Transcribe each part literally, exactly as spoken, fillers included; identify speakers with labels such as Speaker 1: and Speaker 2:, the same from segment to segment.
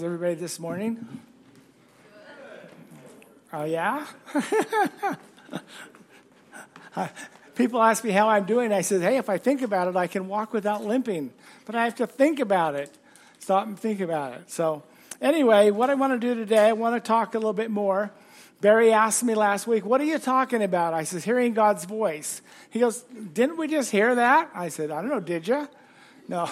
Speaker 1: Everybody this morning? Oh, yeah? People ask me how I'm doing. I said, hey, if I think about it, I can walk without limping. But I have to think about it. Stop and think about it. So anyway, what I want to do today, I want to talk a little bit more. Barry asked me last week, what are you talking about? I said, hearing God's voice. He goes, didn't we just hear that? I said, I don't know, did you? No.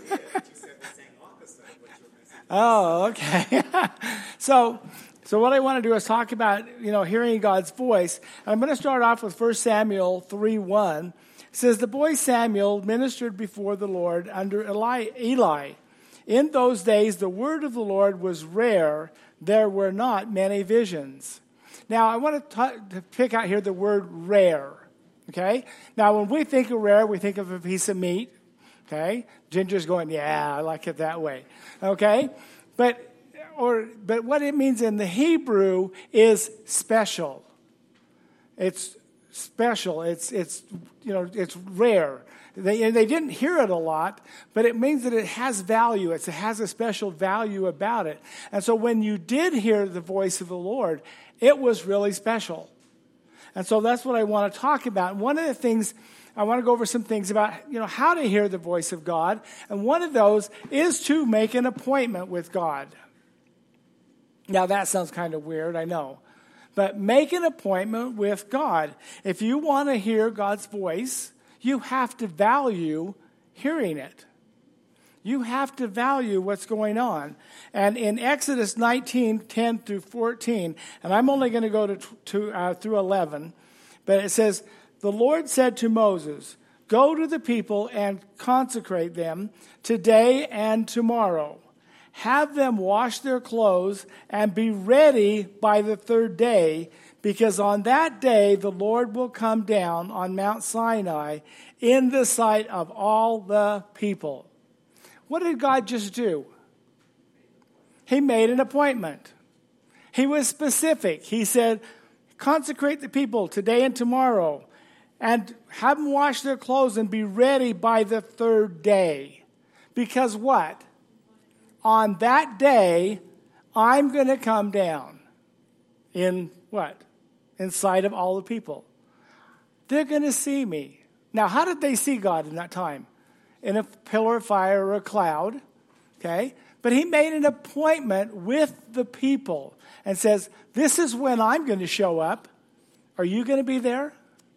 Speaker 1: Oh, okay. so, so what I want to do is talk about, you know, hearing God's voice. And I'm going to start off with First Samuel three one. It says, the boy Samuel ministered before the Lord under Eli. Eli. In those days, the word of the Lord was rare. There were not many visions. Now, I want to, t- to pick out here the word rare. Okay? Now, when we think of rare, we think of a piece of meat. Okay, Ginger's going, yeah, I like it that way. Okay, but or but what it means in the Hebrew is special. It's special. It's it's you know it's rare. They they didn't hear it a lot, but it means that it has value. It's, it has a special value about it. And so when you did hear the voice of the Lord, it was really special. And so that's what I want to talk about. And one of the things, I want to go over some things about, you know, how to hear the voice of God. And one of those is to make an appointment with God. Now, that sounds kind of weird, I know. But make an appointment with God. If you want to hear God's voice, you have to value hearing it. You have to value what's going on. And in Exodus nineteen, ten through fourteen, and I'm only going to go to, to uh, through eleven, but it says, the Lord said to Moses, go to the people and consecrate them today and tomorrow. Have them wash their clothes and be ready by the third day, because on that day the Lord will come down on Mount Sinai in the sight of all the people. What did God just do? He made an appointment. He was specific. He said, consecrate the people today and tomorrow, and have them wash their clothes and be ready by the third day. Because what? On that day, I'm going to come down in what? In sight of all the people. They're going to see me. Now, how did they see God in that time? In a pillar of fire or a cloud, okay? But he made an appointment with the people and says, this is when I'm going to show up. Are you going to be there?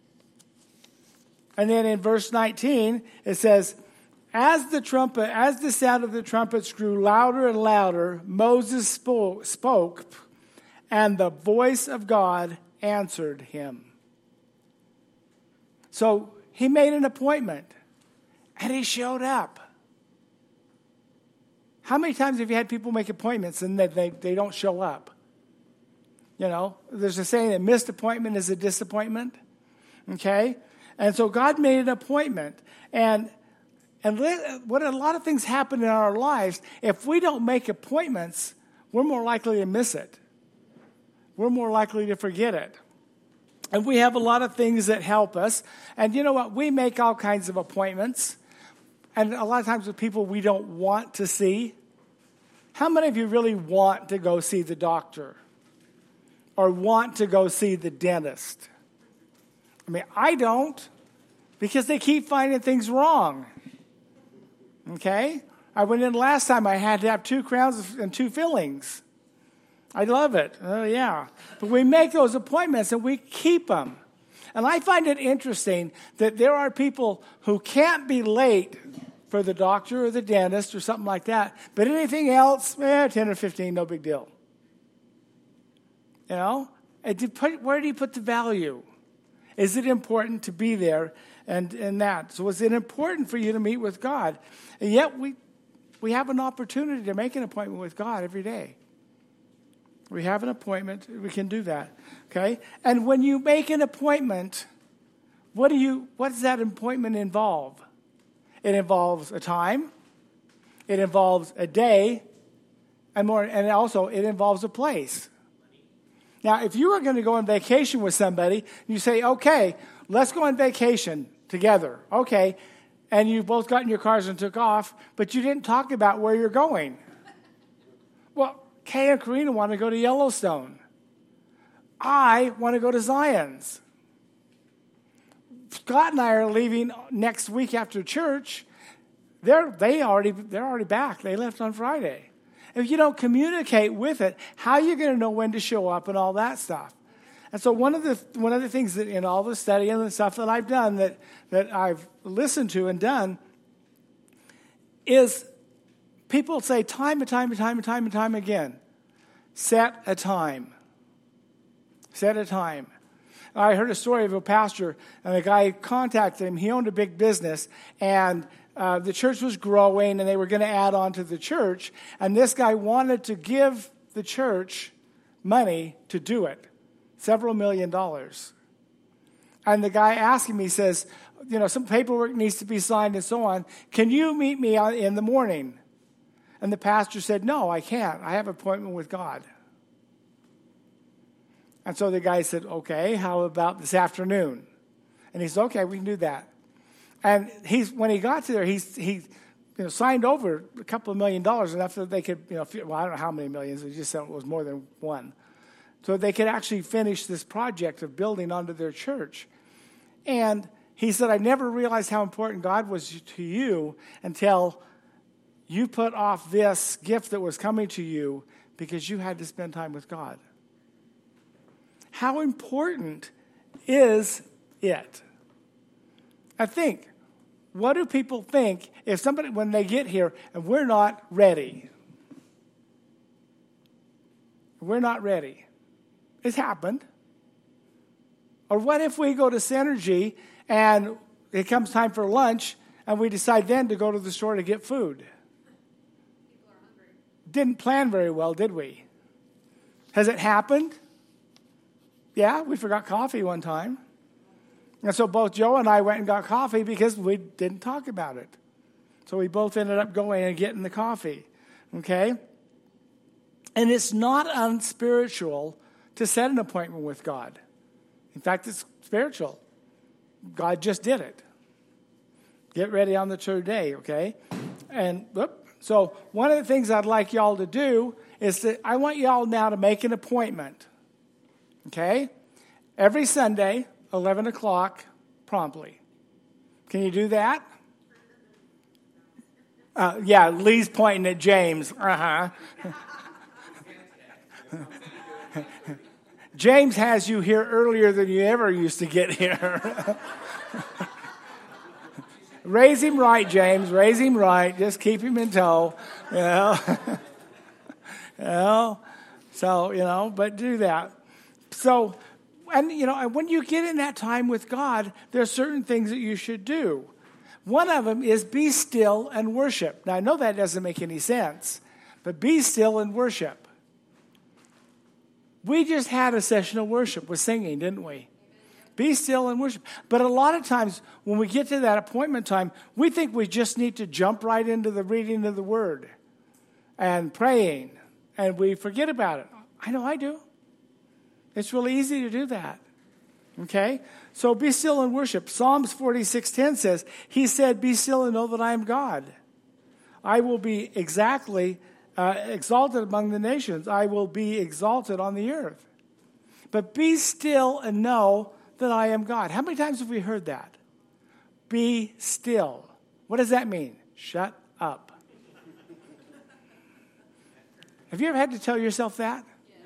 Speaker 1: And then in verse nineteen, it says, as the trumpet, as the sound of the trumpets grew louder and louder, Moses spoke, spoke, and the voice of God answered him. So he made an appointment. And he showed up. How many times have you had people make appointments and they, they, they don't show up? You know, there's a saying that missed appointment is a disappointment. Okay? And so God made an appointment. And, and what a lot of things happen in our lives, if we don't make appointments, we're more likely to miss it. We're more likely to forget it. And we have a lot of things that help us. And you know what? We make all kinds of appointments. And a lot of times with people we don't want to see. How many of you really want to go see the doctor? Or want to go see the dentist? I mean, I don't. Because they keep finding things wrong. Okay? I went in last time, I had to have two crowns and two fillings. I love it. Oh, yeah. But we make those appointments and we keep them. And I find it interesting that there are people who can't be late for the doctor or the dentist or something like that. But anything else, eh, ten or fifteen, no big deal. You know? And put, where do you put the value? Is it important to be there and, and that? So is it important for you to meet with God? And yet we we have an opportunity to make an appointment with God every day. We have an appointment. We can do that. Okay? And when you make an appointment, what do you what does that appointment involve? It involves a time. It involves a day. And more and also it involves a place. Now, if you were going to go on vacation with somebody, you say, okay, let's go on vacation together. Okay. And you both got in your cars and took off, but you didn't talk about where you're going. Well, Kay and Karina want to go to Yellowstone. I want to go to Zion's. Scott and I are leaving next week after church. They're they already they're already back. They left on Friday. If you don't communicate with it, how are you going to know when to show up and all that stuff? And so one of the one of the things that in all the study and the stuff that I've done that that I've listened to and done is people say time and time and time and time and time again, set a time. Set a time. I heard a story of a pastor, and the guy contacted him. He owned a big business, and uh, the church was growing, and they were going to add on to the church. And this guy wanted to give the church money to do it, several million dollars. And the guy asked him, he says, you know, some paperwork needs to be signed and so on. Can you meet me in the morning? And the pastor said, no, I can't. I have an appointment with God. And so the guy said, okay, how about this afternoon? And he said, okay, we can do that. And he's when he got there, he's, he you know, signed over a couple of million dollars, enough that they could, you know, well, I don't know how many millions, he just said it was more than one. So they could actually finish this project of building onto their church. And he said, I never realized how important God was to you until you put off this gift that was coming to you because you had to spend time with God. How important is it? I think, what do people think if somebody, when they get here and we're not ready? We're not ready. It's happened. Or what if we go to Synergy and it comes time for lunch and we decide then to go to the store to get food?
Speaker 2: People are hungry.
Speaker 1: Didn't plan very well, did we? Has it happened? Yeah, we forgot coffee one time. And so both Joe and I went and got coffee because we didn't talk about it. So we both ended up going and getting the coffee. Okay? And it's not unspiritual to set an appointment with God. In fact, it's spiritual. God just did it. Get ready on the true day, okay? And whoop, so one of the things I'd like y'all to do is that I want y'all now to make an appointment. Okay? Every Sunday, eleven o'clock, promptly. Can you do that? Uh, yeah, Lee's pointing at James. Uh-huh. James has you here earlier than you ever used to get here. Raise him right, James. Raise him right. Just keep him in tow. You know? you know? So, you know, but do that. So, and, you know, when you get in that time with God, there are certain things that you should do. One of them is be still and worship. Now, I know that doesn't make any sense, but be still and worship. We just had a session of worship with singing, didn't we? Be still and worship. But a lot of times when we get to that appointment time, we think we just need to jump right into the reading of the word and praying, and we forget about it. I know I do. It's really easy to do that. Okay? So be still and worship. Psalms forty-six ten says, he said, be still and know that I am God. I will be exactly uh, exalted among the nations. I will be exalted on the earth. But be still and know that I am God. How many times have we heard that? Be still. What does that mean? Shut up. Have you ever had to tell yourself that?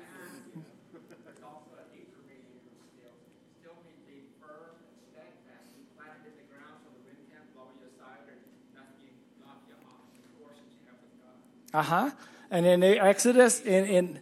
Speaker 1: Uh-huh. And in Exodus, in in,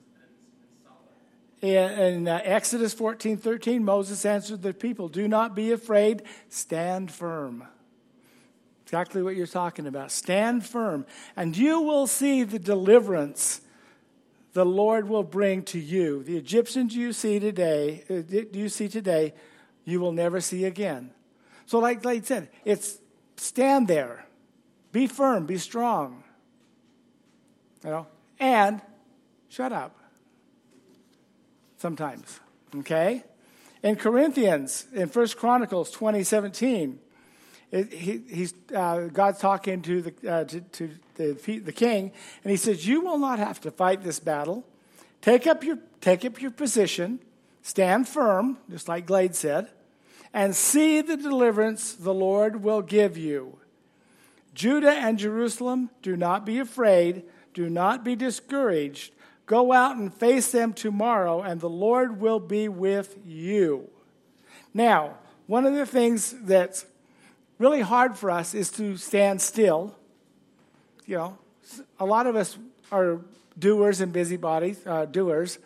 Speaker 1: in, in uh, Exodus fourteen thirteen, Moses answered the people, do not be afraid, stand firm. Exactly what you're talking about. Stand firm, and you will see the deliverance the Lord will bring to you. The Egyptians you see today, uh, you see today, you will never see again. So like, like I said, it's stand there. Be firm, be strong. You know, and shut up. Sometimes, okay? In Corinthians, in First Chronicles twenty seventeen, it, he, he's uh, God's talking to the uh, to, to the, the king, and he says, "You will not have to fight this battle. Take up your take up your position, stand firm, just like Glade said, and see the deliverance the Lord will give you. Judah and Jerusalem, do not be afraid, do not be discouraged. Go out and face them tomorrow, and the Lord will be with you." Now, one of the things that's really hard for us is to stand still. You know, a lot of us are doers and busybodies, uh, doers.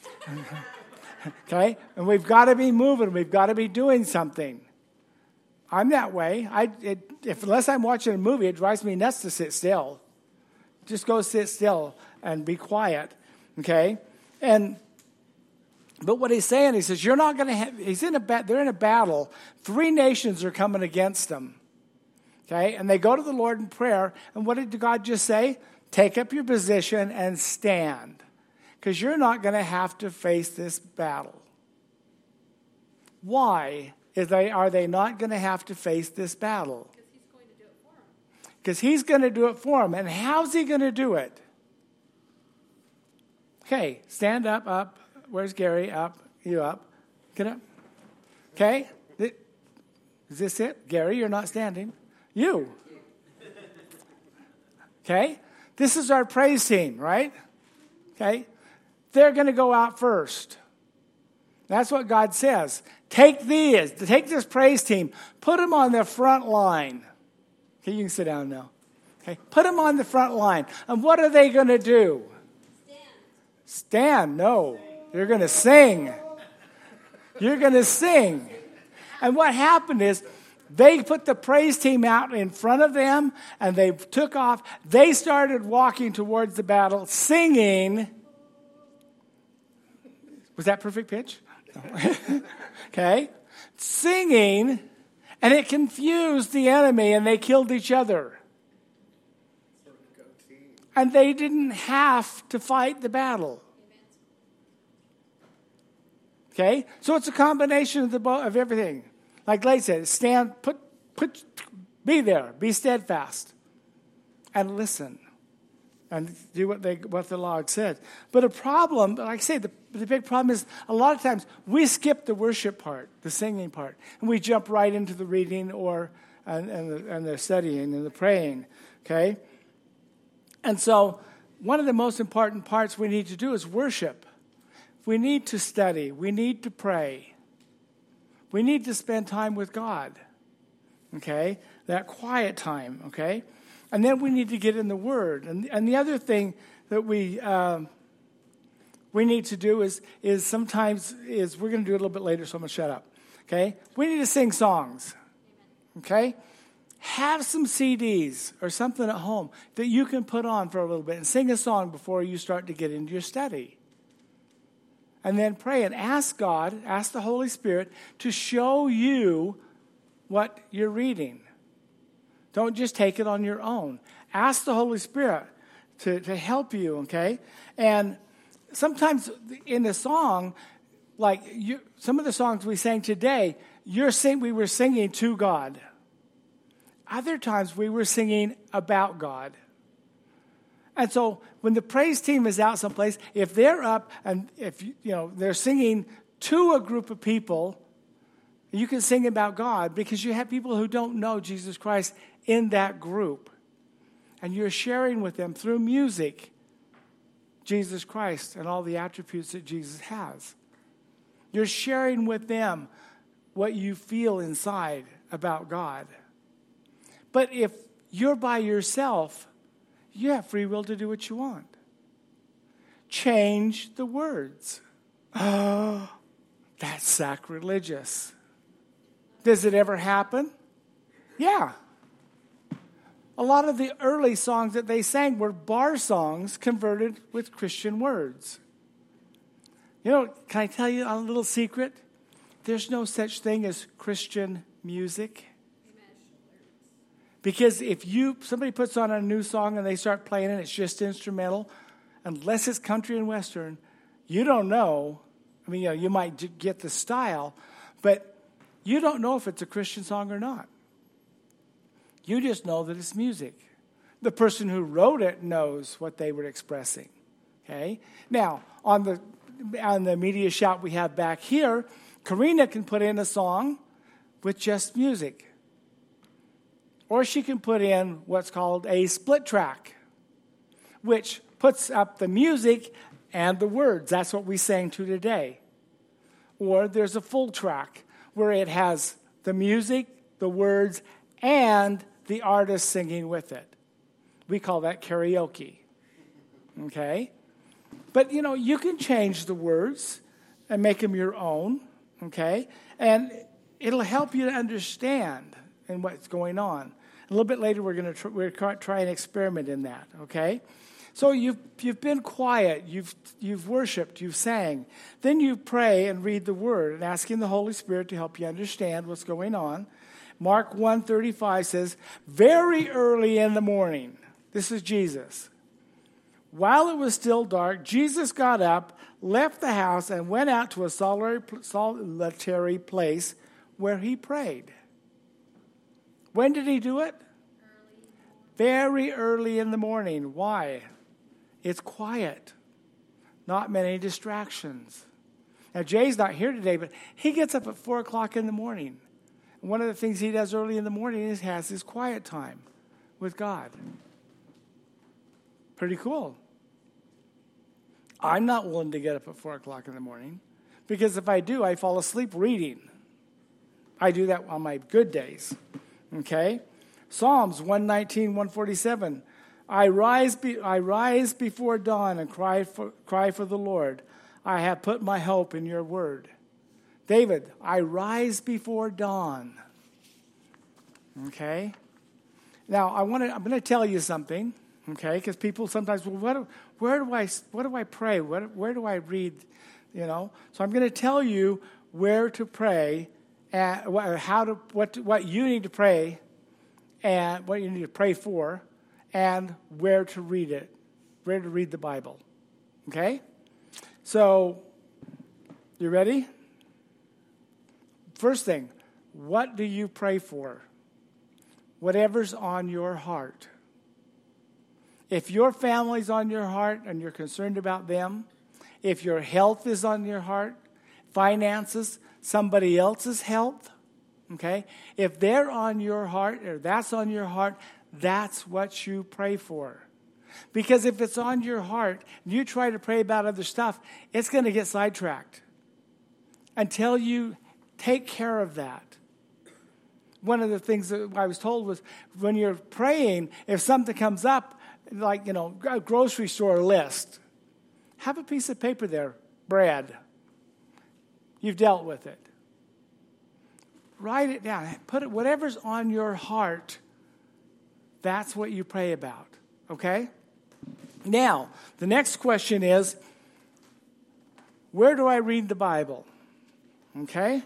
Speaker 1: Okay? And we've got to be moving. We've got to be doing something. I'm that way. I it, if unless I'm watching a movie, it drives me nuts to sit still. Just go sit still and be quiet. Okay? And but what he's saying, he says, you're not going to have, he's in a ba- they're in a battle. Three nations are coming against them. Okay? And they go to the Lord in prayer. And what did God just say? Take up your position and stand. Because you're not going to have to face this battle. Why is they, are they not going to have to face this battle? Because he's going to do it for them. And how's he going to do it? Okay, stand up, up. Where's Gary? Up. You up. Get up. Okay. Is this it? Gary, you're not standing. You. Okay. This is our praise team, right? Okay. They're going to go out first. That's what God says. Take these. Take this praise team. Put them on the front line. Okay, you can sit down now. Okay. Put them on the front line. And what are they going to do? Stand. Stand. No. You're going to sing. You're going to sing. And what happened is they put the praise team out in front of them and they took off. They started walking towards the battle singing. Was that perfect pitch? No. Okay. Singing, and it confused the enemy and they killed each other. And they didn't have to fight the battle. Okay, so it's a combination of the of everything. Like Glade said, stand, put, put, be there, be steadfast, and listen, and do what they what the log said. But a problem, like I say, the the big problem is a lot of times we skip the worship part, the singing part, and we jump right into the reading or and and the, and the studying and the praying. Okay, and so one of the most important parts we need to do is worship. We need to study. We need to pray. We need to spend time with God. Okay? That quiet time. Okay? And then we need to get in the Word. And, and the other thing that we um, we need to do is, is sometimes is, we're going to do it a little bit later, so I'm going to shut up. Okay? We need to sing songs. Okay? Have some C Ds or something at home that you can put on for a little bit and sing a song before you start to get into your study. And then pray and ask God, ask the Holy Spirit to show you what you're reading. Don't just take it on your own. Ask the Holy Spirit to, to help you, okay? And sometimes in the song, like you, some of the songs we sang today, you're sing, we were singing to God. Other times we were singing about God. And so when the praise team is out someplace, if they're up and if you know they're singing to a group of people, you can sing about God because you have people who don't know Jesus Christ in that group. And you're sharing with them through music Jesus Christ and all the attributes that Jesus has. You're sharing with them what you feel inside about God. But if you're by yourself, you have free will to do what you want. Change the words. Oh, that's sacrilegious. Does it ever happen? Yeah. A lot of the early songs that they sang were bar songs converted with Christian words. You know, can I tell you a little secret? There's no such thing as Christian music. Because if you somebody puts on a new song and they start playing it, it's just instrumental, unless it's country and western, you don't know. I mean, you know, you might get the style, but you don't know if it's a Christian song or not. You just know that it's music. The person who wrote it knows what they were expressing. Okay? Now, on the on the media shot we have back here, Karina can put in a song with just music. Or she can put in what's called a split track, which puts up the music and the words. That's what we sang to today. Or there's a full track where it has the music, the words, and the artist singing with it. We call that karaoke. Okay? But, you know, you can change the words and make them your own. Okay? And it'll help you to understand and what's going on. A little bit later, we're going to tr- we're try and experiment in that. Okay? So you've you've been quiet, you've you've worshipped, you've sang. Then you pray and read the Word and asking the Holy Spirit to help you understand what's going on. Mark one thirty-five says, very early in the morning, this is Jesus. While it was still dark, Jesus got up, left the house, and went out to a solitary place where he prayed. When did he do it?
Speaker 2: Early.
Speaker 1: Very early in the morning. Why? It's quiet. Not many distractions. Now, Jay's not here today, but he gets up at four o'clock in the morning. And one of the things he does early in the morning is has his quiet time with God. Pretty cool. I'm not willing to get up at four o'clock in the morning because if I do, I fall asleep reading. I do that on my good days. Okay? Psalms one nineteen, one forty-seven. I rise, be, I rise before dawn and cry for, cry for the Lord. I have put my hope in your word. David, I rise before dawn. Okay? Now, I want to. I'm going to tell you something. Okay? Because people sometimes, well, what, where do I, what do I pray? What, where do I read? You know? So I'm going to tell you where to pray, and how to, what, what you need to pray, and what you need to pray for, and where to read it, where to read the Bible. Okay? So, you ready? First thing, what do you pray for? Whatever's on your heart. If your family's on your heart and you're concerned about them, if your health is on your heart, finances, somebody else's health, okay? If they're on your heart or that's on your heart, that's what you pray for. Because if it's on your heart and you try to pray about other stuff, it's going to get sidetracked until you take care of that. One of the things that I was told was when you're praying, if something comes up, like, you know, a grocery store list, have a piece of paper there, bread. You've dealt with it. Write it down. Put it, whatever's on your heart, that's what you pray about. Okay? Now, the next question is, where do I read the Bible? Okay?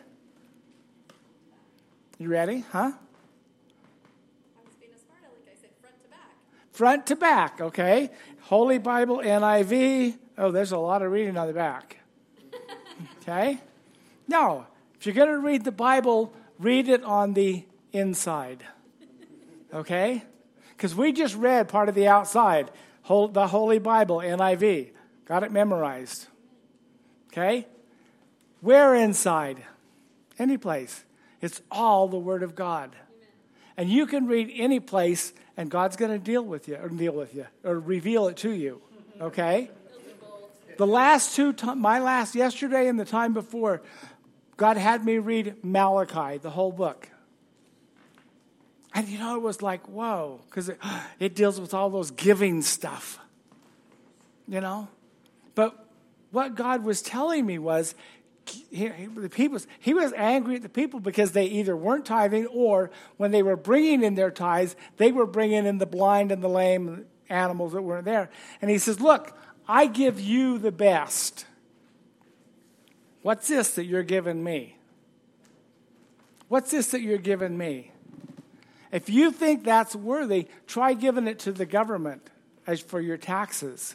Speaker 1: You ready? Huh?
Speaker 2: I was being a smart aleck. I said front to back.
Speaker 1: Front to back, okay? Holy Bible, N I V. Oh, there's a lot of reading on the back. Okay? No, if you're going to read the Bible, read it on the inside. Okay? Because we just read part of the outside. The Holy Bible, N I V. Got it memorized. Okay? Where inside? Any place. It's all the Word of God. Amen. And you can read any place, and God's going to deal with you, or deal with you, or reveal it to you. Okay? The last two, t- my last, yesterday and the time before, God had me read Malachi, the whole book. And you know, it was like, whoa, because it, it deals with all those giving stuff. You know? But what God was telling me was, he, he, the people, he was angry at the people because they either weren't tithing or when they were bringing in their tithes, they were bringing in the blind and the lame and animals that weren't there. And he says, look, I give you the best. What's this that you're giving me? What's this that you're giving me? If you think that's worthy, try giving it to the government as for your taxes.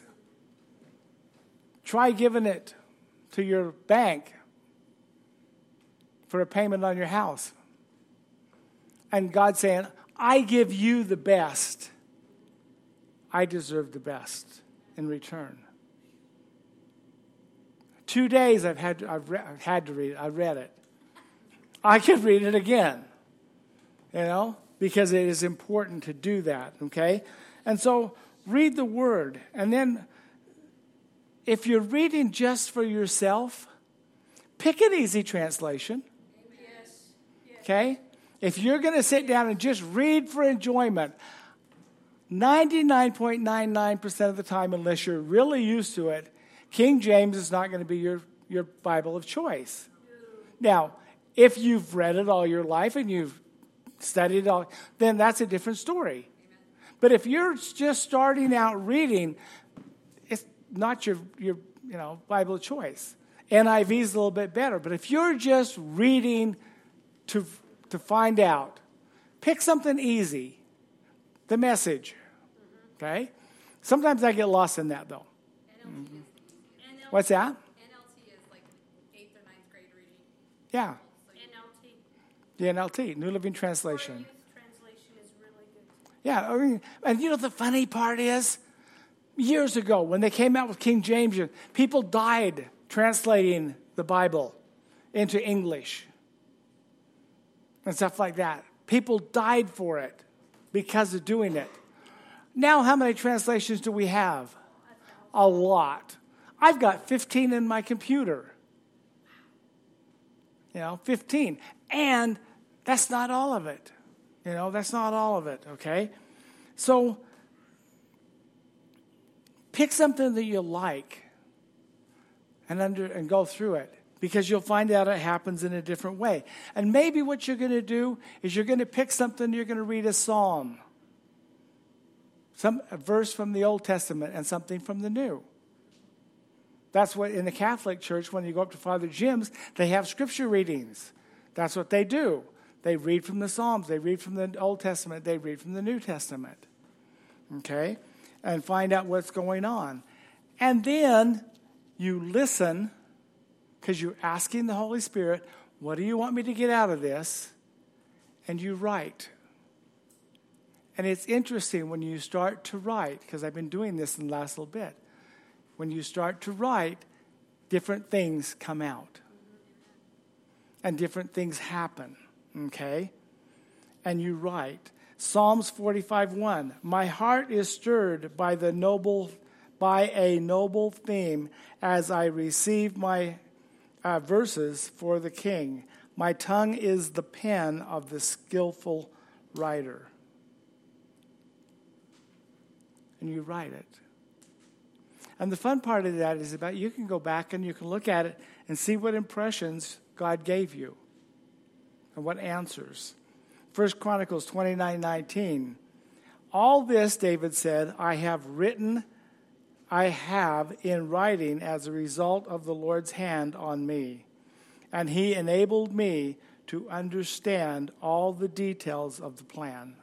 Speaker 1: Try giving it to your bank for a payment on your house. And God's saying, I give you the best, I deserve the best in return. Two days I've had to, I've, re- I've had to read it. I read it. I could read it again, you know, because it is important to do that, okay? And so read the Word. And then if you're reading just for yourself, pick an easy translation, okay? If you're going to sit down and just read for enjoyment, ninety-nine point nine nine percent of the time, unless you're really used to it, King James is not going to be your, your Bible of choice. Now, if you've read it all your life and you've studied it all, then that's a different story. But if you're just starting out reading, it's not your, your you know, Bible of choice. N I V is a little bit better. But if you're just reading to, to find out, pick something easy. The Message. Okay? Sometimes I get lost in that, though.
Speaker 2: N L T
Speaker 1: Mm-hmm.
Speaker 2: is,
Speaker 1: What's that?
Speaker 2: N L T is like eighth or ninth grade reading.
Speaker 1: Yeah.
Speaker 3: N L T.
Speaker 1: The N L T, New Living Translation.
Speaker 3: Youth translation is really good.
Speaker 1: Yeah, I mean, and you know the funny part is, years ago when they came out with King James, people died translating the Bible into English and stuff like that. People died for it because of doing it. Now, how many translations do we have? A lot. I've got fifteen in my computer. You know, fifteen. And that's not all of it. You know, that's not all of it, okay? So, pick something that you like and under and go through it, because you'll find out it happens in a different way. And maybe what you're going to do is you're going to pick something, you're going to read a psalm, some a verse from the Old Testament and something from the New. That's what in the Catholic Church, when you go up to Father Jim's, they have scripture readings. That's what they do. They read from the Psalms. They read from the Old Testament. They read from the New Testament. Okay? And find out what's going on. And then you listen, because you're asking the Holy Spirit, what do you want me to get out of this? And you write. And it's interesting when you start to write, because I've been doing this in the last little bit. When you start to write, different things come out. And different things happen, okay? And you write. Psalms forty-five one, my heart is stirred by the noble, by a noble theme as I receive my uh, verses for the king. My tongue is the pen of the skillful writer. And you write it. And the fun part of that is about you can go back and you can look at it and see what impressions God gave you and what answers. First Chronicles twenty-nine nineteen. All this, David said, I have written, I have in writing as a result of the Lord's hand on me. And he enabled me to understand all the details of the plan.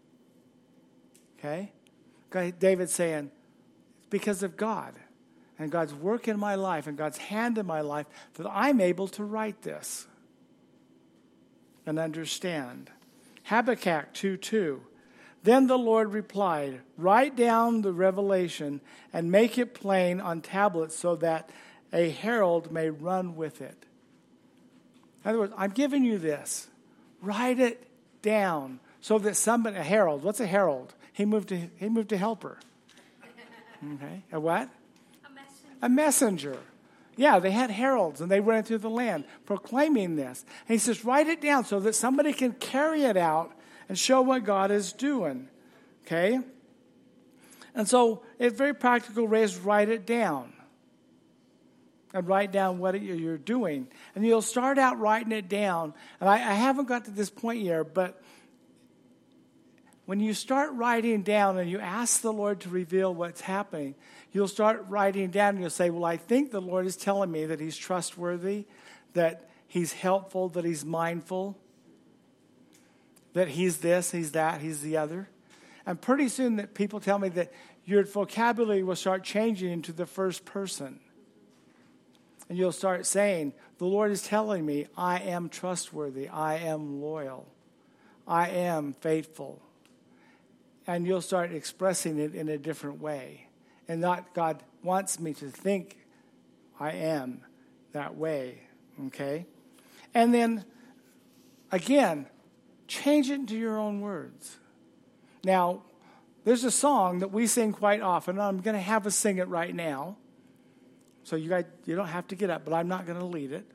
Speaker 1: Okay? David's saying, it's because of God and God's work in my life and God's hand in my life that I'm able to write this and understand. Habakkuk two two. Then the Lord replied, write down the revelation and make it plain on tablets so that a herald may run with it. In other words, I'm giving you this. Write it down so that somebody, a herald, what's a herald? He moved to, he moved to helper. Okay, a what?
Speaker 3: A messenger.
Speaker 1: A messenger. Yeah, they had heralds, and they went through the land proclaiming this. And he says, write it down so that somebody can carry it out and show what God is doing. Okay? And so, it's very practical ways to write it down. And write down what it, you're doing. And you'll start out writing it down. And I, I haven't got to this point yet, but when you start writing down and you ask the Lord to reveal what's happening, you'll start writing down and you'll say, well, I think the Lord is telling me that he's trustworthy, that he's helpful, that he's mindful, that he's this, he's that, he's the other. And pretty soon that people tell me that your vocabulary will start changing into the first person. And you'll start saying, the Lord is telling me I am trustworthy, I am loyal, I am faithful. And you'll start expressing it in a different way. And not God wants me to think I am that way. Okay? And then, again, change it into your own words. Now, there's a song that we sing quite often. I'm going to have us sing it right now. So you guys, you don't have to get up, but I'm not going to lead it.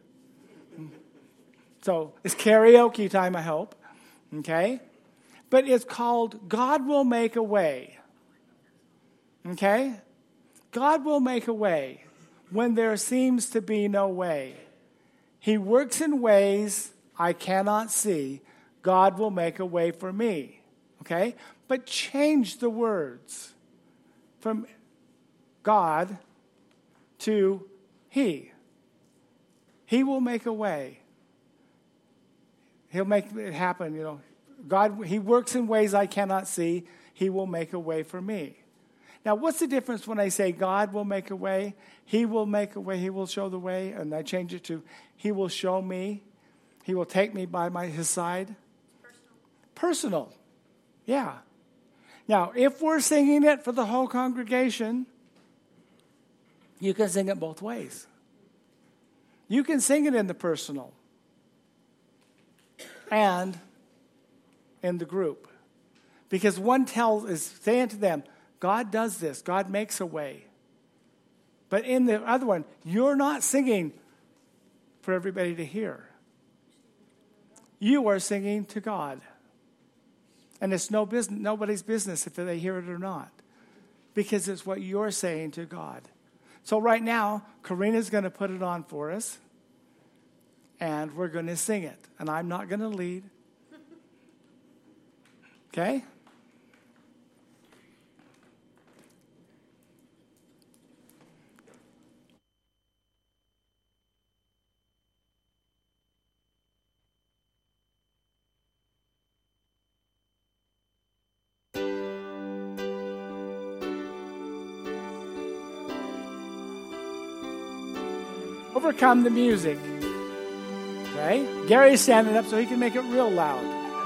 Speaker 1: So it's karaoke time, I hope. Okay? But it's called God Will Make a Way. Okay? God will make a way when there seems to be no way. He works in ways I cannot see. God will make a way for me. Okay? But change the words from God to He. He will make a way. He'll make it happen, you know. God, He works in ways I cannot see. He will make a way for me. Now, what's the difference when I say God will make a way? He will make a way. He will show the way. And I change it to He will show me. He will take me by my His side.
Speaker 3: Personal.
Speaker 1: Personal. Yeah. Now, if we're singing it for the whole congregation, you can sing it both ways. You can sing it in the personal and in the group. Because one tells is saying to them, God does this. God makes a way. But in the other one, you're not singing for everybody to hear. You are singing to God. And it's no business, nobody's business if they hear it or not. Because it's what you're saying to God. So right now, Karina's going to put it on for us. And we're going to sing it. And I'm not going to lead. Okay? Overcome the music. Okay? Gary's standing up so he can make it real loud.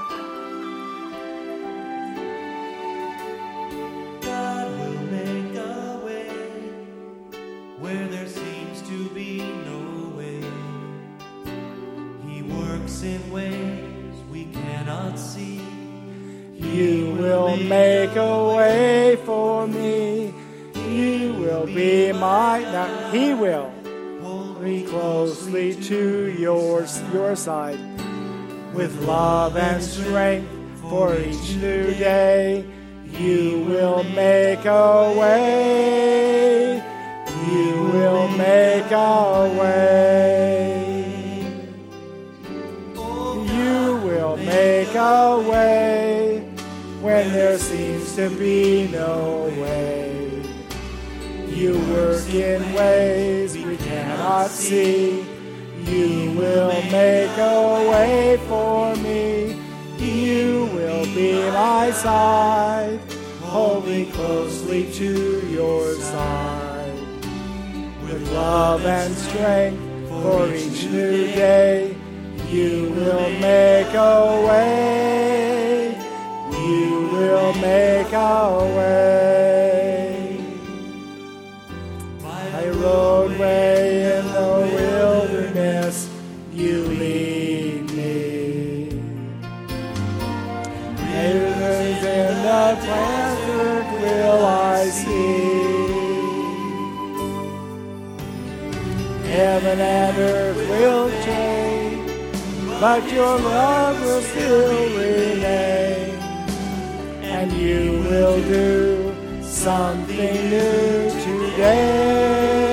Speaker 4: God will make a way where there seems to be no way. He works in ways we cannot see.
Speaker 1: You will make a way for me. You will be my... Now, He will. Me closely to your, your side with love and strength for each new day. You will make a way. You will make a way. You will make a way when there seems to be no way. You work in ways we cannot see. You will make a way for me. You will be my side. Hold me closely to your side. With love and strength for each new day. You will make a way. You will make a way. Roadway in the wilderness, you lead me. Rivers in the desert will I see. Heaven and earth will change, but your love will still remain. And you will do something new today.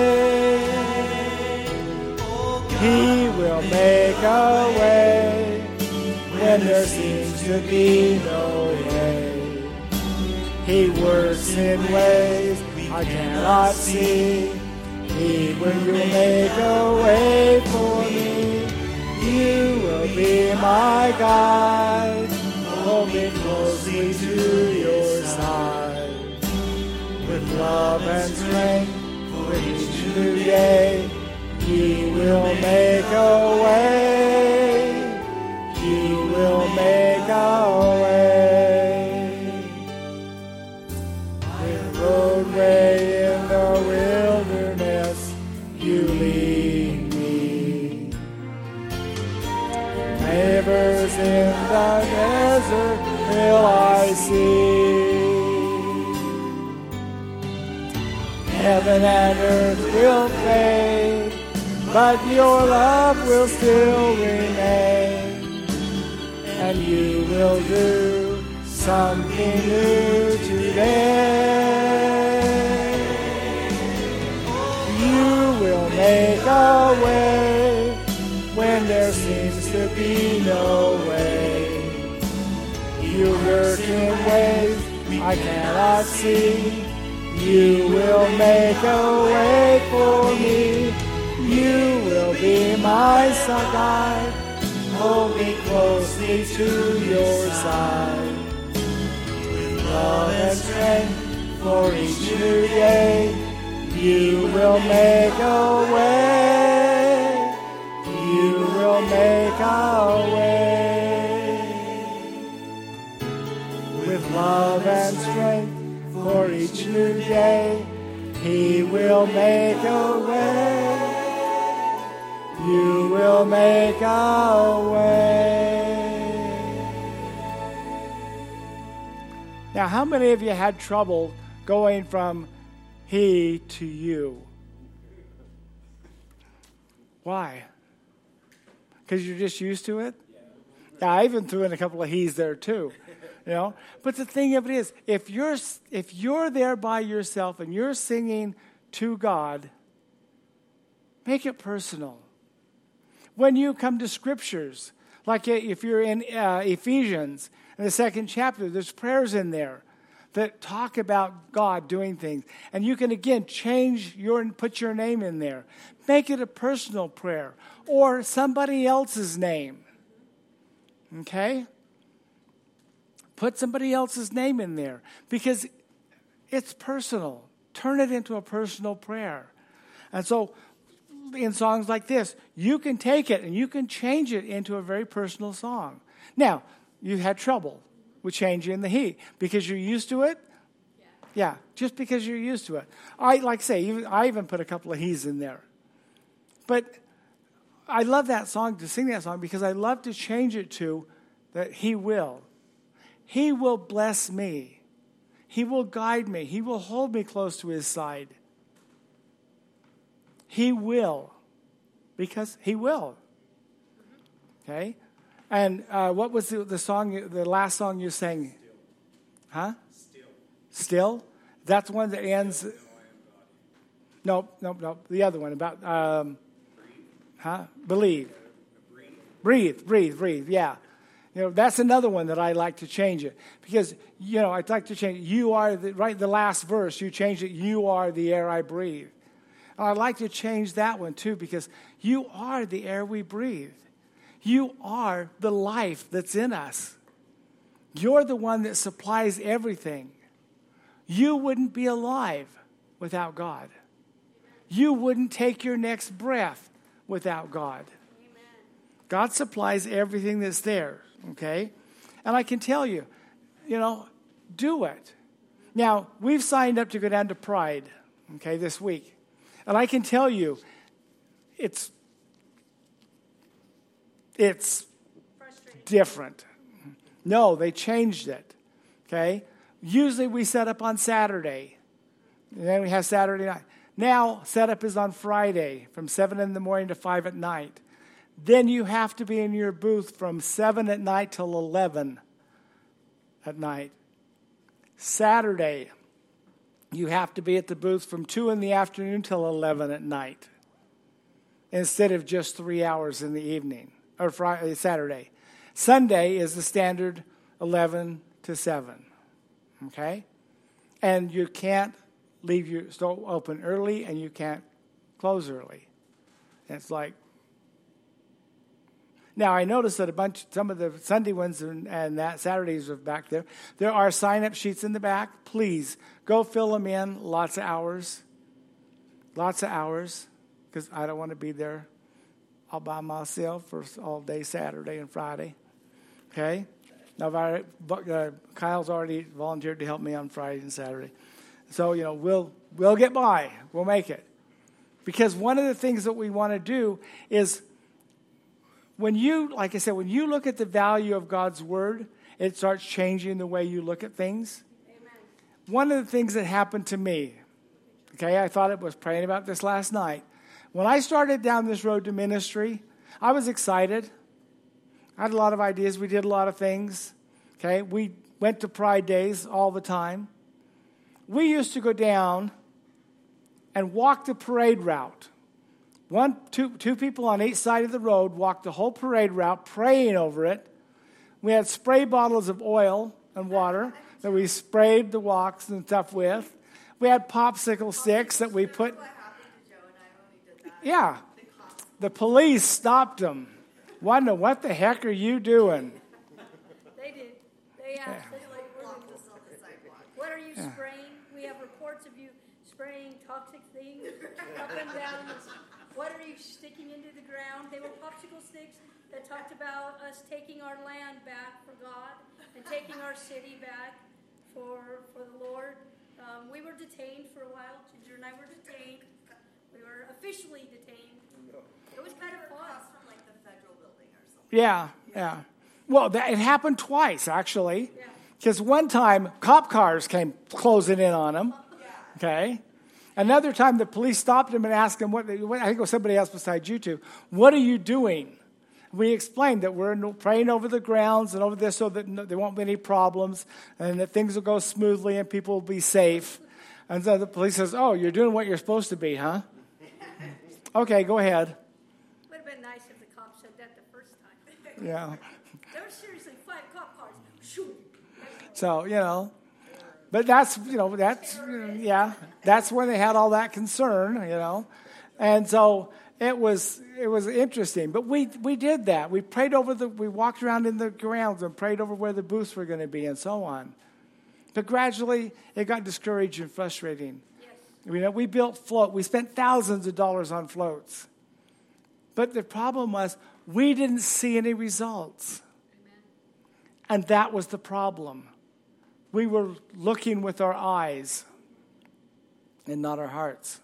Speaker 1: He will make a way when there seems to be no way. He works in ways I cannot see. He will make a way for me. You will be my guide. Hold me closely to your side. With love and strength for each new day. You will make a way. You will make you lead me. Rivers in the desert will I see. Heaven and earth will fade, but your love will still remain. And you will do something new today. You will make a way when there seems to be no way. You work in ways I cannot see. You will make a way for me. You will be my guide. Hold me closely to your side. With love and strength for each new day, you will make a way. You will make a way. With love and strength for each new day, he will make a way. You will make a way. Now, how many of you had trouble going from he to you? Why? Because you're just used to it? Yeah, I even threw in a couple of he's there too. You know, but the thing of it is, if you're if you're there by yourself and you're singing to God, make it personal. When you come to scriptures, like if you're in uh, Ephesians, in the second chapter, there's prayers in there that talk about God doing things. And you can, again, change your, put your name in there. Make it a personal prayer or somebody else's name. Okay? Put somebody else's name in there because it's personal. Turn it into a personal prayer. And so in songs like this, you can take it and you can change it into a very personal song. Now, you had trouble with changing the he because you're used to it. Yeah, yeah, just because you're used to it. I like I say, I even put a couple of he's in there. But I love that song, to sing that song, because I love to change it to that he will. He will bless me. He will guide me. He will hold me close to his side. He will, because he will. Okay? And uh, what was the, the song, the last song you sang?
Speaker 5: Still.
Speaker 1: Huh?
Speaker 5: Still.
Speaker 1: Still? That's one that ends... No, no, no. The other one about... Um, huh? Believe. Breathe, breathe, breathe. Yeah. You know, that's another one that I like to change it. Because, you know, I'd like to change it. You are, the, right, the last verse, you change it. You are the air I breathe. And I'd like to change that one too, because you are the air we breathe. You are the life that's in us. You're the one that supplies everything. You wouldn't be alive without God. You wouldn't take your next breath without God.
Speaker 3: Amen.
Speaker 1: God supplies everything that's there, okay? And I can tell you, you know, do it. Now, we've signed up to go down to Pride, okay, this week. And I can tell you, it's it's different. No, they changed it, okay? Usually we set up on Saturday, and then we have Saturday night. Now, setup is on Friday from seven in the morning to five at night. Then you have to be in your booth from seven at night till eleven at night. Saturday, you have to be at the booth from two in the afternoon till eleven at night instead of just three hours in the evening, or Friday, Saturday. Sunday is the standard eleven to seven, okay? And you can't leave your store open early and you can't close early. And it's like, now I noticed that a bunch, some of the Sunday ones and, and that Saturdays are back there. There are sign-up sheets in the back. Please go fill them in. Lots of hours, lots of hours, because I don't want to be there all by myself for all day Saturday and Friday. Okay. Now, I, uh, Kyle's already volunteered to help me on Friday and Saturday, so you know we'll we'll get by. We'll make it. Because one of the things that we want to do is when you, like I said, when you look at the value of God's word, it starts changing the way you look at things.
Speaker 3: Amen.
Speaker 1: One of the things that happened to me, okay, I thought it was praying about this last night. When I started down this road to ministry, I was excited. I had a lot of ideas. We did a lot of things. Okay, we went to Pride Days all the time. We used to go down and walk the parade route. One, two, two people on each side of the road walked the whole parade route, praying over it. We had spray bottles of oil and water that we sprayed the walks and stuff with. We had popsicle sticks that we put.
Speaker 2: What happened to Joe and I when we did that?
Speaker 1: Yeah,
Speaker 2: The cops.
Speaker 1: the police stopped them. Wonder what the heck are you doing?
Speaker 3: They did. They asked. They like, we're
Speaker 2: Blocked
Speaker 3: gonna-
Speaker 2: us on the sidewalk.
Speaker 3: what are you spraying? We have reports of you spraying toxic things up and down. What are you sticking into the ground? They were popsicle sticks that talked about us taking our land back for God and taking our city back for for the Lord. Um, we were detained for a while. Ginger and I were detained. We were officially detained. It was kind of fun.
Speaker 2: Across from like the federal building or something.
Speaker 1: Yeah, yeah. Well, that, it happened twice, actually.
Speaker 3: Yeah.
Speaker 1: Because one time, cop cars came closing in on them. Okay? Another time, the police stopped him and asked him, what, what I think it was somebody else besides you two, what are you doing? We explained that we're praying over the grounds and over this so that no, there won't be any problems and that things will go smoothly and people will be safe. And so the police says, oh, you're doing what you're supposed to be, huh? Okay, go ahead.
Speaker 3: Would have been nice if the cops said that the first time.
Speaker 1: Yeah.
Speaker 3: There were seriously five cop cars. Shoot.
Speaker 1: So, you know, but that's, you know, that's, yeah, that's when they had all that concern, you know. And so it was, it was interesting. But we, we did that. We prayed over the, we walked around in the grounds and prayed over where the booths were going to be and so on. But gradually it got discouraged and frustrating.
Speaker 3: Yes.
Speaker 1: You know, we built float. We spent thousands of dollars on floats. But the problem was we didn't see any results.
Speaker 3: Amen.
Speaker 1: And that was the problem. We were looking with our eyes and not our hearts.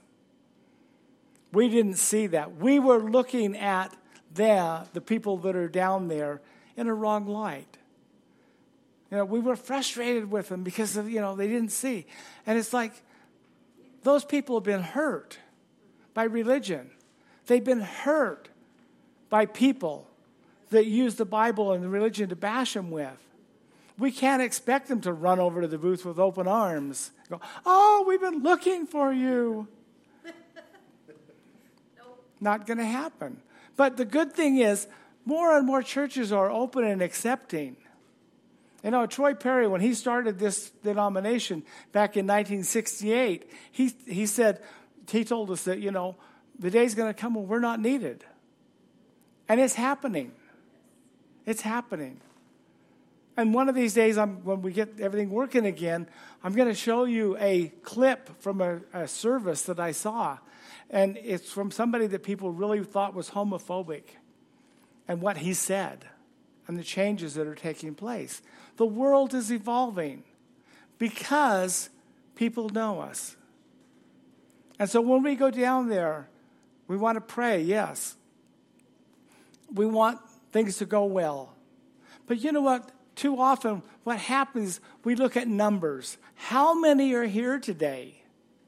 Speaker 1: We didn't see that. We were looking at the, the people that are down there in a wrong light. You know, we were frustrated with them because of, you know, they didn't see. And it's like those people have been hurt by religion. They've been hurt by people that use the Bible and the religion to bash them with. We can't expect them to run over to the booth with open arms. Go, oh, we've been looking for you.
Speaker 3: Nope.
Speaker 1: Not going to happen. But the good thing is, more and more churches are open and accepting. You know, Troy Perry, when he started this denomination back in nineteen sixty-eight, he he said, he told us that, you know, the day's going to come when we're not needed. And it's happening. It's happening. And one of these days, I'm, when we get everything working again, I'm going to show you a clip from a, a service that I saw. And it's from somebody that people really thought was homophobic. And what he said. And the changes that are taking place. The world is evolving. Because people know us. And so when we go down there, we want to pray, yes. We want things to go well. But you know what? Too often, what happens, we look at numbers. How many are here today?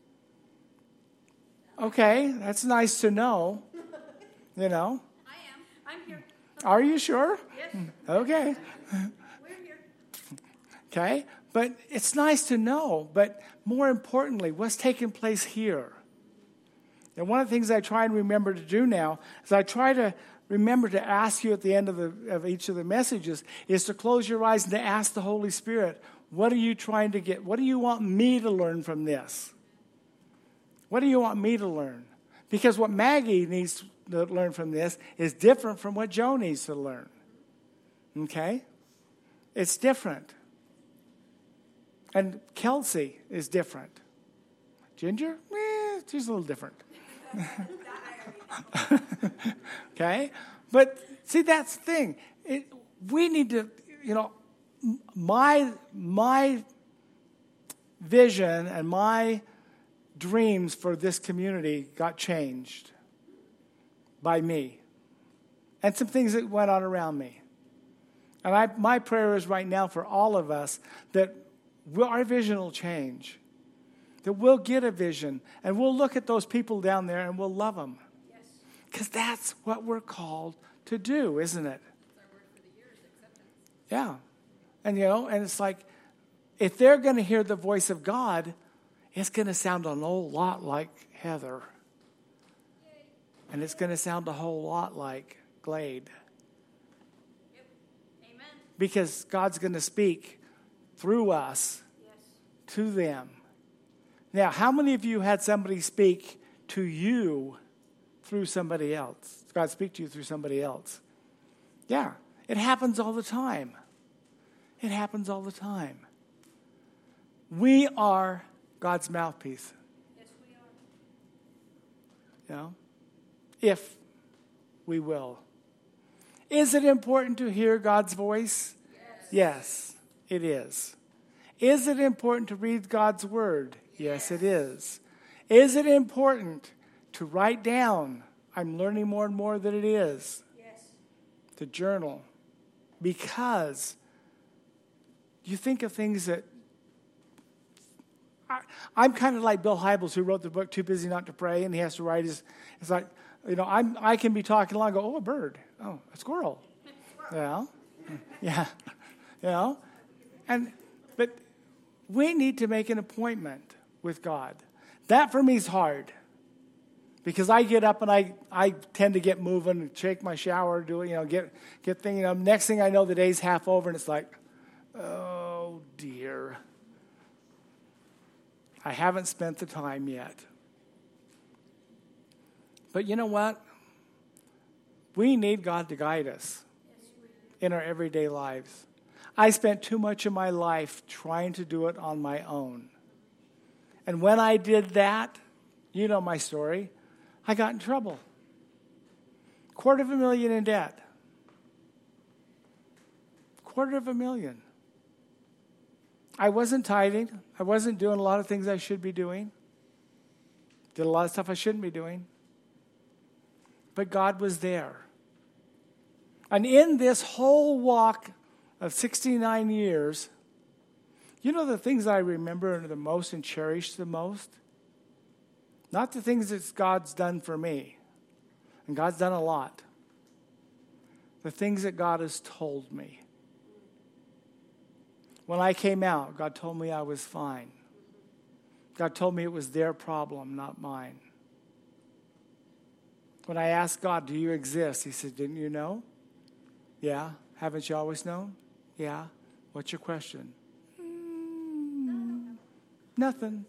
Speaker 1: Okay, that's nice to know. You know.
Speaker 3: I am. I'm here.
Speaker 1: Are you sure?
Speaker 3: Yes.
Speaker 1: Okay.
Speaker 3: We're here.
Speaker 1: Okay. But it's nice to know. But more importantly, what's taking place here? And one of the things I try and remember to do now is I try to remember to ask you at the end of, the, of each of the messages is to close your eyes and to ask the Holy Spirit, what are you trying to get? What do you want me to learn from this? What do you want me to learn? Because what Maggie needs to learn from this is different from what Joe needs to learn. Okay? It's different. And Kelsey is different. Ginger? Eh, she's a little different. Okay? But see, that's the thing. It, we need to, you know, my, my vision and my dreams for this community got changed by me and some things that went on around me. And I, my prayer is right now for all of us that we'll, our vision will change, that we'll get a vision and we'll look at those people down there and we'll love them. Because that's what we're called to do, isn't it?
Speaker 2: It's our word for the year is acceptance.
Speaker 1: Yeah. And, you know, and it's like, if they're going to hear the voice of God, it's going to sound an whole lot like Heather.
Speaker 2: Yay.
Speaker 1: And it's going to sound a whole lot like Glade.
Speaker 3: Yep. Amen.
Speaker 1: Because God's going to speak through us
Speaker 3: Yes.
Speaker 1: to them. Now, how many of you had somebody speak to you through somebody else? God speak to you through somebody else. Yeah, it happens all the time. It happens all the time. We are God's mouthpiece.
Speaker 3: Yes, we are.
Speaker 1: You know, if we will. Is it important to hear God's voice?
Speaker 3: Yes.
Speaker 1: Yes, it is. Is it important to read God's word? Yes, it is. Is it important to write down? I'm learning more and more that it is.
Speaker 3: Yes.
Speaker 1: To journal. Because you think of things that I, I'm kind of like Bill Hybels, who wrote the book Too Busy Not to Pray, and he has to write his, it's like, you know, I'm, I can be talking along and go, oh, a bird. Oh, a squirrel. Yeah. Yeah. You know? And, but we need to make an appointment with God. That for me is hard. Because I get up and I, I tend to get moving and take my shower, do it, you know, get get thing, you know, next thing I know the day's half over and it's like, oh dear. I haven't spent the time yet. But you know what? We need God to guide us in our everyday lives. I spent too much of my life trying to do it on my own. And when I did that, you know my story, I got in trouble. Quarter of a million in debt. Quarter of a million. I wasn't tithing. I wasn't doing a lot of things I should be doing. Did a lot of stuff I shouldn't be doing. But God was there. And in this whole walk of sixty-nine years, you know the things I remember the most and cherish the most? Not the things that God's done for me. And God's done a lot. The things that God has told me. When I came out, God told me I was fine. God told me it was their problem, not mine. When I asked God, do you exist? He said, didn't you know? Yeah. Haven't you always known? Yeah. What's your question? Mm, nothing.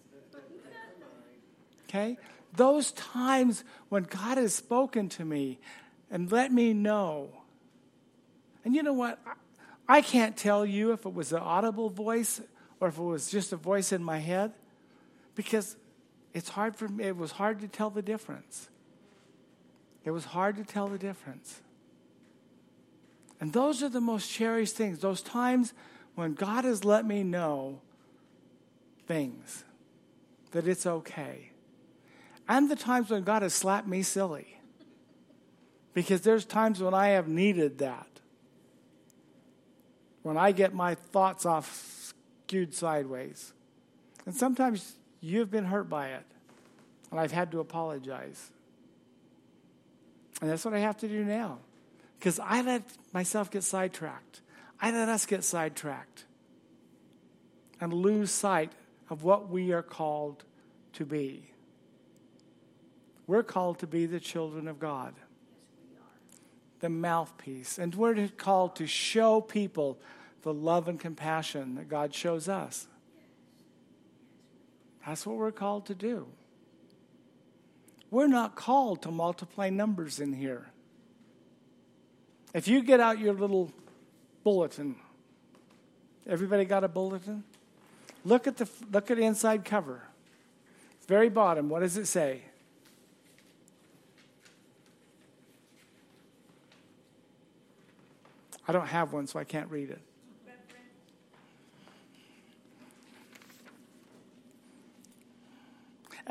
Speaker 1: Okay? Those times when God has spoken to me and let me know. And you know what? I can't tell you if it was an audible voice or if it was just a voice in my head, because it's hard for me. It was hard to tell the difference. It was hard to tell the difference. And those are the most cherished things, those times when God has let me know things, that it's okay. And the times when God has slapped me silly. Because there's times when I have needed that. When I get my thoughts off skewed sideways. And sometimes you've been hurt by it. And I've had to apologize. And that's what I have to do now. Because I let myself get sidetracked. I let us get sidetracked. And lose sight of what we are called to be. We're called to be the children of God.
Speaker 3: Yes, we are.
Speaker 1: The mouthpiece. And we're called to show people the love and compassion that God shows us. That's what we're called to do. We're not called to multiply numbers in here. If you get out your little bulletin, everybody got a bulletin? Look at the look at the inside cover. Very bottom, what does it say? I don't have one, so I can't read it.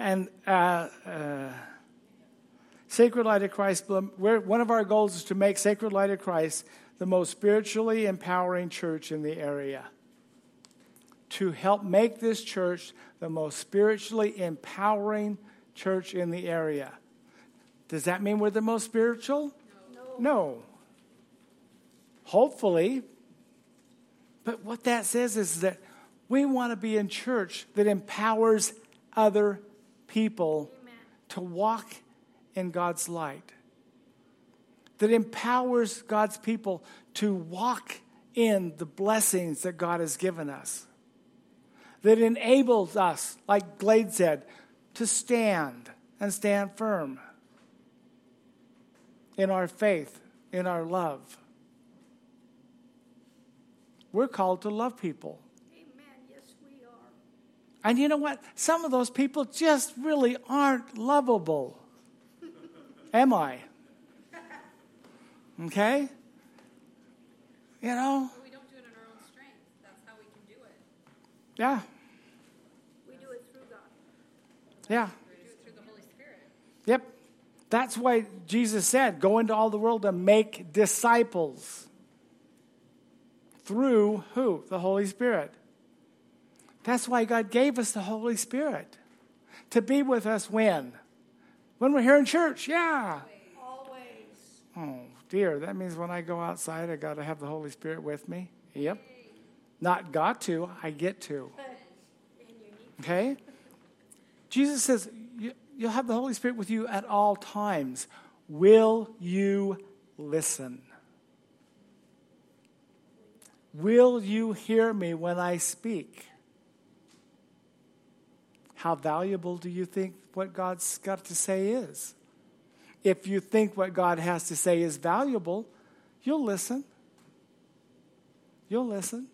Speaker 1: And uh, uh, Sacred Light of Christ, we're, one of our goals is to make Sacred Light of Christ the most spiritually empowering church in the area. To help make this church the most spiritually empowering church in the area. Does that mean we're the most spiritual?
Speaker 3: No.
Speaker 1: No. Hopefully. But what that says is that we want to be in church that empowers other people
Speaker 3: Amen.
Speaker 1: To walk in God's light. That empowers God's people to walk in the blessings that God has given us. That enables us, like Glade said, to stand and stand firm in our faith, in our love. We're called to love people.
Speaker 3: Amen. Yes, we are.
Speaker 1: And you know what? Some of those people just really aren't lovable. Am I? Okay? You know?
Speaker 2: But we don't do it in our own strength. That's how we can do it.
Speaker 1: Yeah.
Speaker 3: We do it through God.
Speaker 1: Yeah.
Speaker 2: We do it through the Holy Spirit.
Speaker 1: Yep. That's why Jesus said, go into all the world and make disciples. Through who? The Holy Spirit. That's why God gave us the Holy Spirit. To be with us when? When we're here in church. Yeah.
Speaker 3: Always.
Speaker 1: Oh, dear. That means when I go outside, I got to have the Holy Spirit with me. Yep. Not got to, I get to.
Speaker 3: And you need
Speaker 1: Okay? Jesus says, you, you'll have the Holy Spirit with you at all times. Will you listen? Will you hear me when I speak? How valuable do you think what God's got to say is? If you think what God has to say is valuable, you'll listen. You'll listen.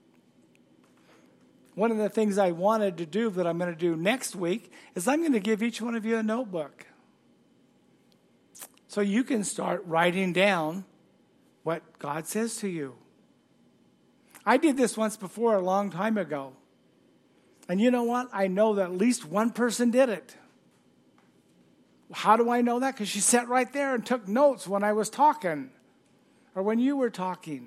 Speaker 1: One of the things I wanted to do that I'm going to do next week is I'm going to give each one of you a notebook. So you can start writing down what God says to you. I did this once before a long time ago. And you know what? I know that at least one person did it. How do I know that? Because she sat right there and took notes when I was talking or when you were talking.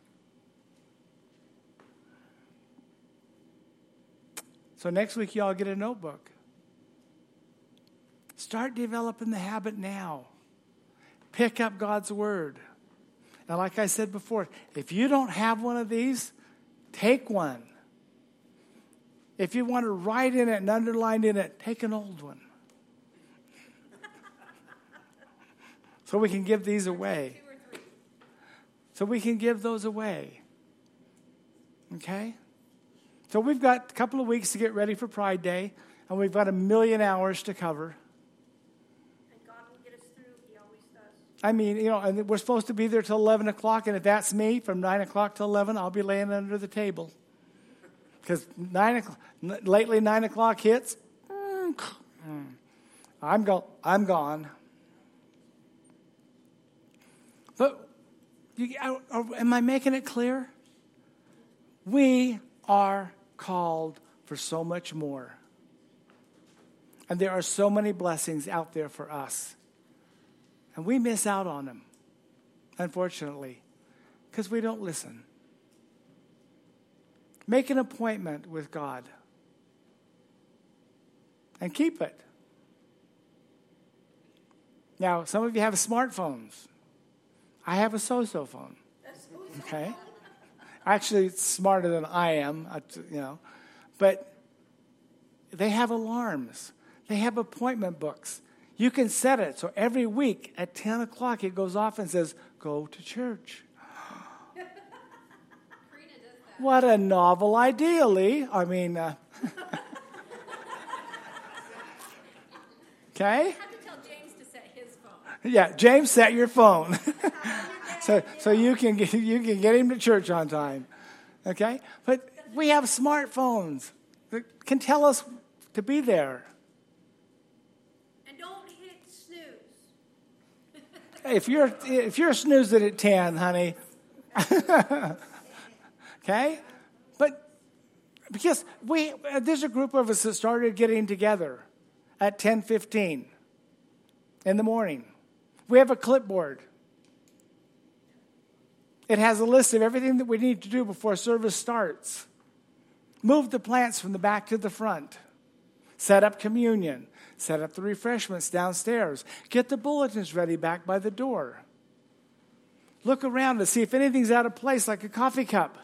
Speaker 1: So next week, y'all get a notebook. Start developing the habit now. Pick up God's word. And like I said before, if you don't have one of these, take one. If you want to write in it and underline in it, take an old one. So we can give these away.
Speaker 2: Two or three.
Speaker 1: So we can give those away. Okay? So we've got a couple of weeks to get ready for Pride Day, and we've got a million hours to cover.
Speaker 3: And God will get us through. He always does.
Speaker 1: I mean, you know, and we're supposed to be there till eleven o'clock, and if that's me, from nine o'clock till eleven, I'll be laying under the table. Because nine o'clock, lately nine o'clock hits, I'm go, I'm gone. But you, am I making it clear? We are called for so much more. And there are so many blessings out there for us. And we miss out on them, unfortunately, because we don't listen. Make an appointment with God. And keep it. Now, some of you have smartphones. I have a so-so phone. Okay? Actually, it's smarter than I am, you know. But they have alarms. They have appointment books. You can set it. So every week at ten o'clock, it goes off and says, go to church.
Speaker 2: Karina does that.
Speaker 1: What a novel idea, Lee. I mean, uh, okay?
Speaker 2: I have to tell James to set his phone.
Speaker 1: Yeah, James, set your phone. so so you can get, you can get him to church on time. Okay? But we have smartphones that can tell us to be there.
Speaker 3: And don't hit snooze.
Speaker 1: Hey, if you're if you're snoozing at ten, honey. Okay? But because we there's a group of us that started getting together at ten fifteen in the morning. We have a clipboard. It has a list of everything that we need to do before service starts. Move the plants from the back to the front. Set up communion. Set up the refreshments downstairs. Get the bulletins ready back by the door. Look around to see if anything's out of place, like a coffee cup.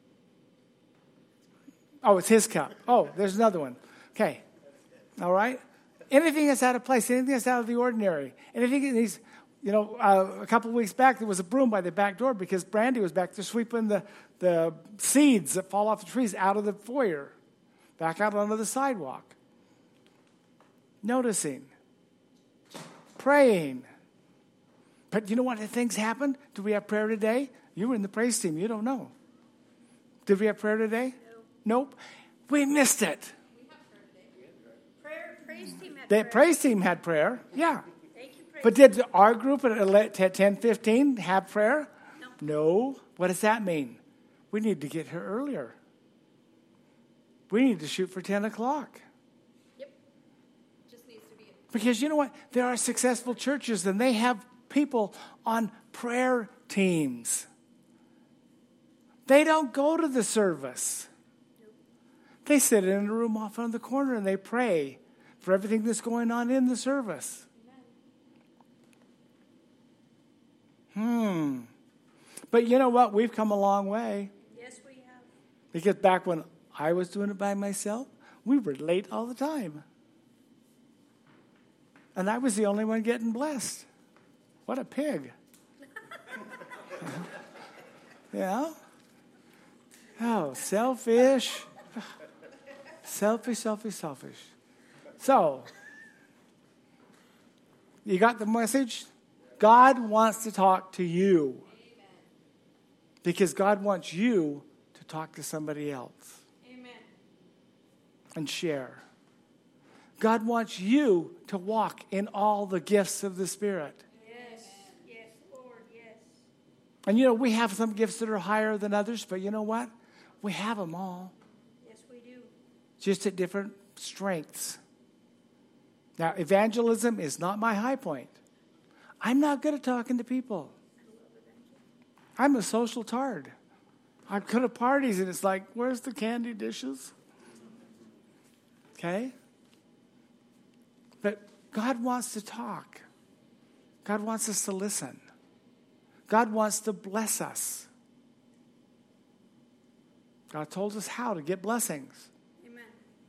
Speaker 1: Oh, it's his cup. Oh, there's another one. Okay. All right. Anything that's out of place, anything that's out of the ordinary, anything that needs, you know, uh, a couple of weeks back, there was a broom by the back door because Brandy was back there sweeping the, the seeds that fall off the trees out of the foyer, back out onto the sidewalk. Noticing. Praying. But you know what things happened? Did we have prayer today? You were in the praise team. You don't know. Did we have prayer today?
Speaker 3: No.
Speaker 1: Nope. We missed it.
Speaker 2: We have prayer today.
Speaker 3: Prayer, praise team had
Speaker 1: The
Speaker 3: prayer.
Speaker 1: praise team had prayer. Yeah.
Speaker 3: Thank you, praise
Speaker 1: But did our group at ten fifteen have prayer?
Speaker 3: No.
Speaker 1: No. What does that mean? We need to get here earlier. We need to shoot for ten o'clock.
Speaker 2: Yep. Just needs to be.
Speaker 1: Because you know what? There are successful churches and they have people on prayer teams. They don't go to the service. They sit in a room off on the corner and they pray for everything that's going on in the service. Hmm. But you know what? We've come a long way.
Speaker 3: Yes, we have.
Speaker 1: Because back when I was doing it by myself, we were late all the time. And I was the only one getting blessed. What a pig. Yeah? Oh, selfish. Selfish, selfish, selfish. So, you got the message? God wants to talk to you.
Speaker 2: Amen.
Speaker 1: Because God wants you to talk to somebody else.
Speaker 2: Amen.
Speaker 1: And share. God wants you to walk in all the gifts of the Spirit.
Speaker 3: Yes. Yes, Lord, yes.
Speaker 1: And you know, we have some gifts that are higher than others, but you know what? We have them all.
Speaker 3: Yes, we do.
Speaker 1: Just at different strengths. Now, evangelism is not my high point. I'm not good at talking to people. I'm a social tard. I go to parties and it's like, where's the candy dishes? Okay? But God wants to talk. God wants us to listen. God wants to bless us. God told us how to get blessings.
Speaker 3: Amen.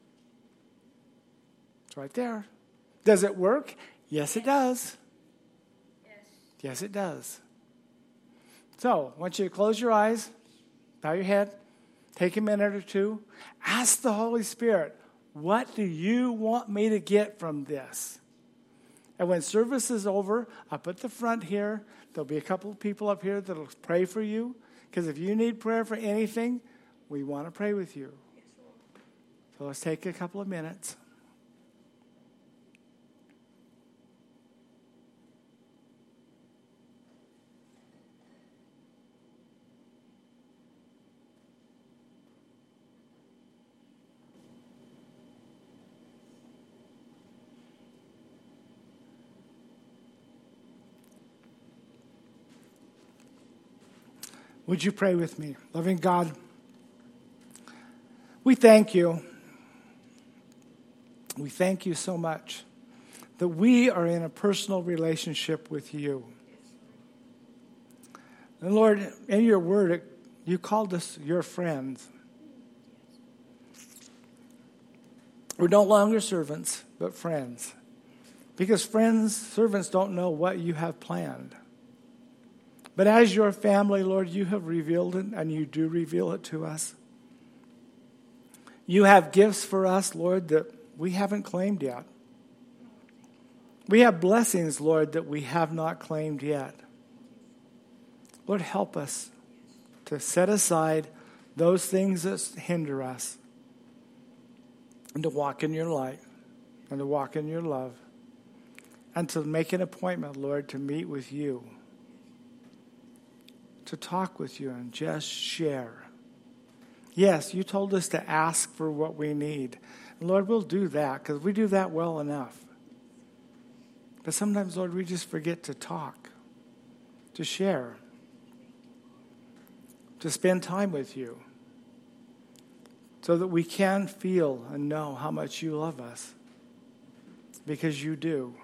Speaker 1: It's right there. Does it work? Yes, it does.
Speaker 3: Yes.
Speaker 1: Yes, it does. So, I want you to close your eyes, bow your head, take a minute or two, ask the Holy Spirit, what do you want me to get from this? And when service is over, up at the front here, there'll be a couple of people up here that'll pray for you. Because if you need prayer for anything, we want to pray with you.
Speaker 3: Yes, Lord.
Speaker 1: So let's take a couple of minutes. Would you pray with me? Loving God, we thank you. We thank you so much that we are in a personal relationship with you. And Lord, in your word, you called us your friends. We're no longer servants, but friends. Because friends, servants don't know what you have planned. But as your family, Lord, you have revealed it, and you do reveal it to us. You have gifts for us, Lord, that we haven't claimed yet. We have blessings, Lord, that we have not claimed yet. Lord, help us to set aside those things that hinder us and to walk in your light and to walk in your love and to make an appointment, Lord, to meet with you, to talk with you and just share. Yes, you told us to ask for what we need. Lord, we'll do that because we do that well enough. But sometimes, Lord, we just forget to talk, to share, to spend time with you so that we can feel and know how much you love us, because you do.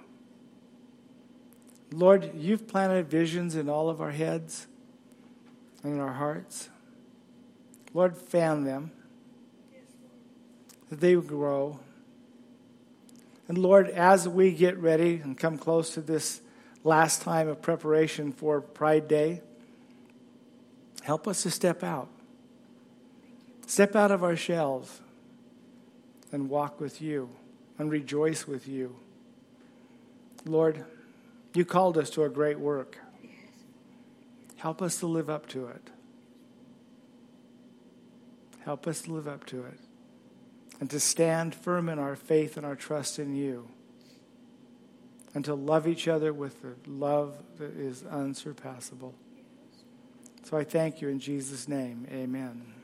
Speaker 1: Lord, you've planted visions in all of our heads and in our hearts. Lord, fan them, that they would grow. And Lord, as we get ready and come close to this last time of preparation for Pride Day, help us to step out. Step out of our shells and walk with you and rejoice with you. Lord, you called us to a great work. Help us to live up to it. Help us to live up to it. And to stand firm in our faith and our trust in you. And to love each other with the love that is unsurpassable. So I thank you in Jesus' name. Amen.